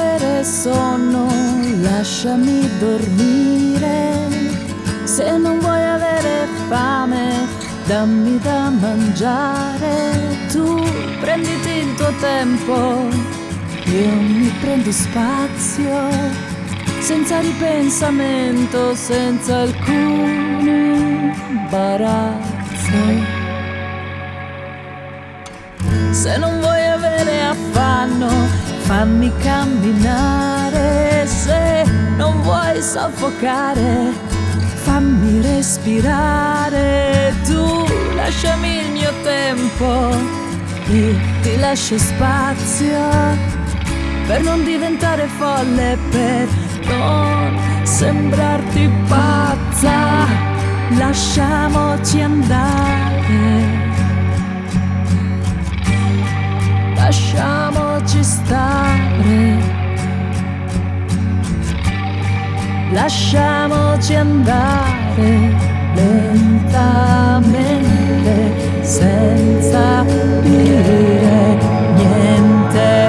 avere sonno, lasciami dormire. Se non vuoi avere fame, dammi da mangiare. Tu prenditi il tuo tempo, io mi prendo spazio, senza ripensamento, senza alcun imbarazzo. Se non vuoi avere affanno, fammi camminare. Se non vuoi soffocare, fammi respirare. Tu lasciami il mio tempo, io ti lascio spazio, per non diventare folle, per non sembrarti pazza. Lasciamoci andare, lasciamoci stare, lasciamoci andare lentamente, senza dire niente.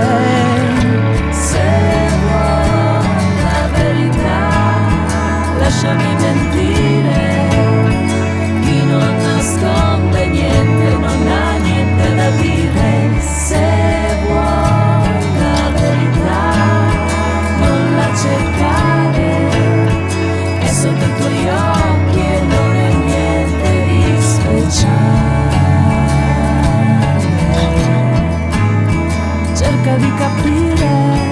Se vuoi la verità, lasciami mentire. Chi non nasconde niente non ha niente da dire. Se vuoi la verità, non la cercare, è sotto i tuoi occhi e non è niente di speciale. Cerca di capire.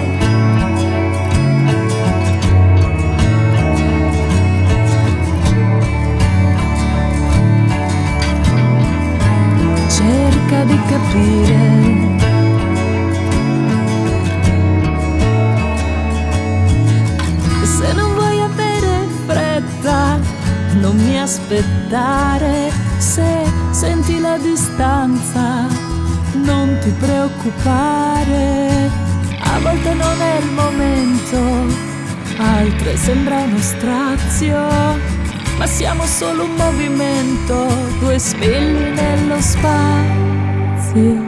Cerca di capire. Se non vuoi avere fretta, non mi aspettare. Se senti la distanza, non ti preoccupare. A volte non è il momento, altre sembra uno strazio, ma siamo solo un movimento, due spilli nello spazio.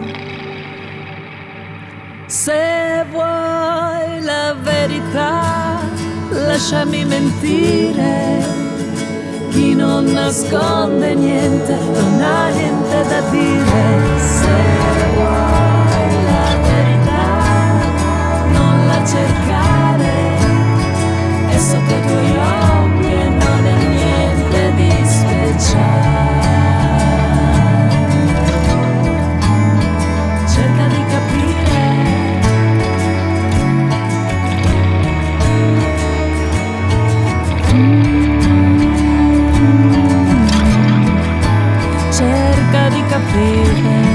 Se vuoi la verità, lasciami mentire. Chi non nasconde niente non ha niente da dire. Se vuoi la verità, non la cercare, è sotto i tuoi occhi e non è niente di speciale. Cerca di capire. Cerca di capire.